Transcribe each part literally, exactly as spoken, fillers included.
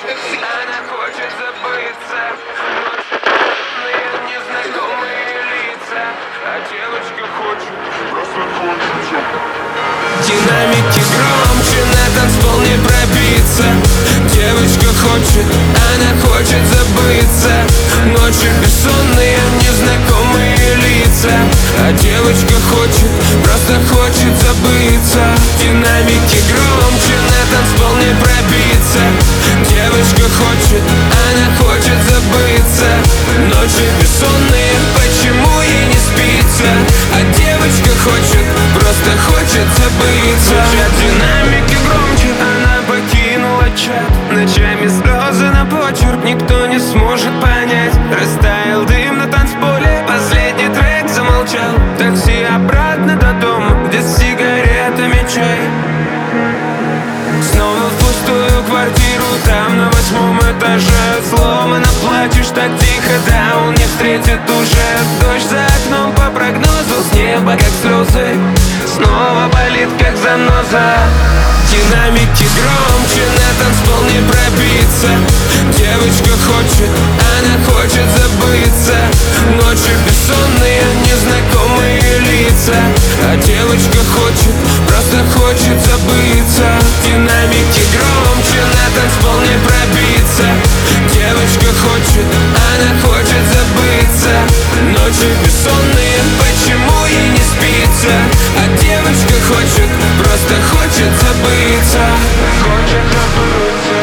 Она хочет забыться, ночные незнакомые лица, а девочка хочет, просто хочется. Динамики громче, на танцпол не пробиться. Девочка хочет, она хочет забыться. Ночи бессонные, незнакомые лица, а девочка хочет, просто хочет забыться. Динамики громче, на танцпол не пробиться. Девочка хочет, она хочет забыться. Ночи бессонные, почему ей не спится? А девочка хочет, просто хочет забыться. Звучат динамики громче, она покинула чат. Ночами слезы на почерк, никто не сможет понять. Растаял дым на танцполе, последний трек замолчал. Такси обратно до дома, где с сигаретами чай. Снова в пустую квартиру, там на восьмом этаже. Сломано плачешь так тихо, да он не встретит уже. Дождь за окном по прогнозу, с неба как слезы. Снова болит как заноза. Динамики громче, на танцпол не пробиться. Девочка хочет, она хочет забыться. Ночи бессонные, незнакомые лица, а девочка хочет, просто хочет забыться. Динамики громче, на танцпол не пробиться. Девочка хочет, она хочет забыться. Ночи бессонные, почему ей не спится? А девочка хочет, просто хочет забыться. Хочет забыться.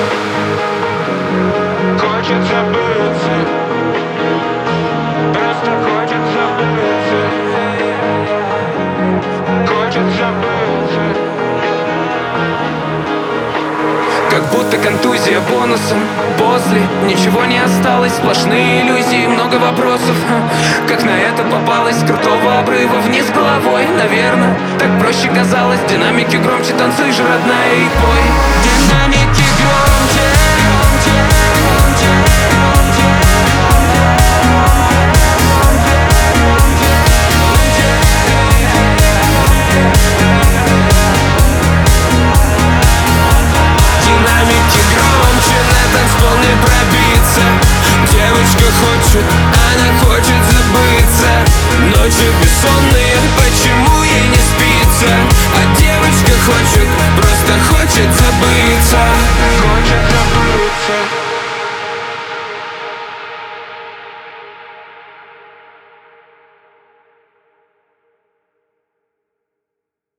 Хочет забыться. Просто хочет забыться. Хочет забыться. Как будто контузия бонусом. После ничего не осталось, сплошные иллюзии, много вопросов. Как на это попалось, с крутого обрыва вниз головой. Наверное, так проще казалось. Динамики громче, танцуй же, родная, и пой. Динамики